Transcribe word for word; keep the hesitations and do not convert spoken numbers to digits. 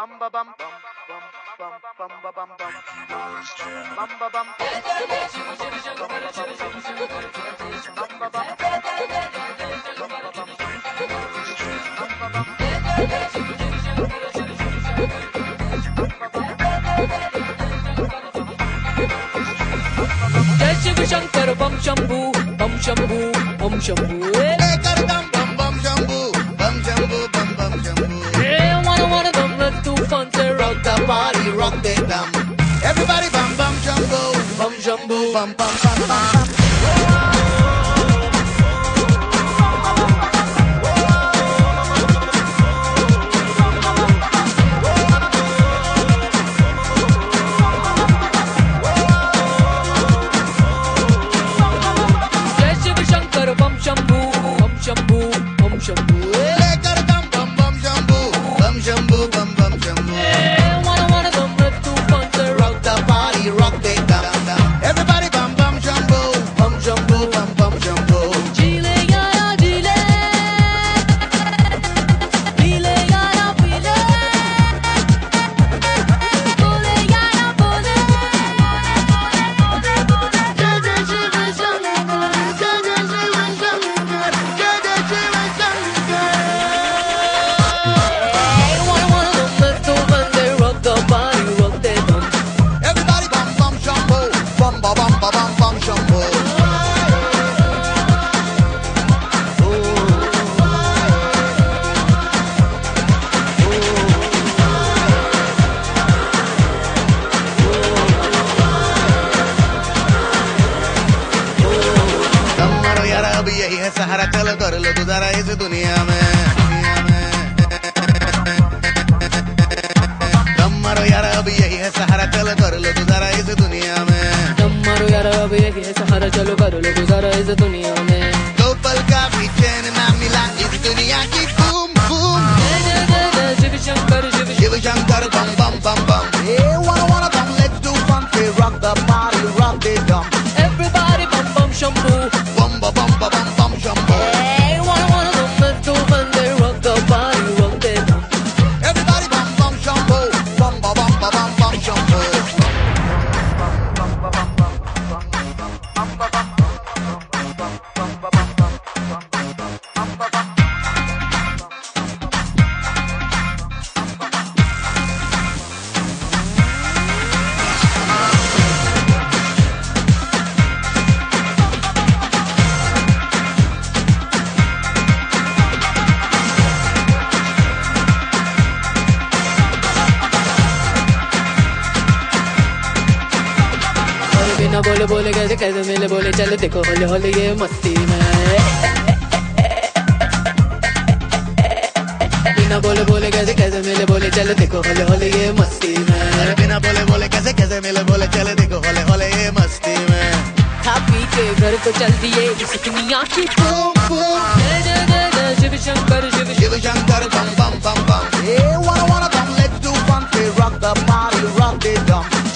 जय शिव शंकर बम शंभू बम शंभू बम शंभू लेकर दम बम बम शंभू बम शंभू बम बम Shambhu Hey, one one of them let's do fun to rock the party rock the dum everybody bum bum shamboo bum shamboo bum bum bum bum जय शिव शंकर बम शंभू बम शंभू बम शंभू लेकर दम बम बम शंभू बम शंभू बम बम Shambhu Hey, one one of them let's do fun to rock the party rock the dum dum everybody bum bum shamboo bum shamboo bum bum shamboo Jile yara jile Jile yara pile Bole yara bole Jai Jai Shiv Shankar Jai Jai Shiv Shankar Jai Jai Shiv Shankar Hey, one one of them let's do fun to rock the body, rock the dum everybody bum bum shamboo bum bum bum bum bum shamboo तुम्हारा यार अब यही है सहारा चलो कर लो गुजारा इस दुनिया में दुनिया में तुम्हारा यार अब यही है सहारा चलो कर लो गुजारा इस दुनिया में दम मारो यार अब यही है सहारा चलो करो लो गुजारा इस दुनिया में दो पल का भी चैन ना मिला इस दुनिया की बूम बूम जय जय जय जय शिव शंकर शिव शिव शंकर बम बम बम बम hey wanna wanna come let's do fun we rock the party rock the dum Everybody bum bum shampoo bum bum bum bum bum shamboo Hey, one one of them let's do fun they rock the body, rock the dum everybody bum bum shamboo bum bum bum bum bum shamboo और बिना बोले बोले कैसे कैसे मिले बोले चले देखो होले होले ये मस्ती में बिना बोले बोले कैसे कैसे मिले बोले चले देखो होले होले ये मस्ती अरे में बिना बोले बोले कैसे कैसे मिले बोले चले देखो होले होले ये मस्ती में खा पी के घर को चल दिए इस दुनिया की बूम बूम जय जय जय जय शिव शंकर शिव शिव शंकर बम बम बम बम hey wanna wanna come let's do fun we rock the party rock the dum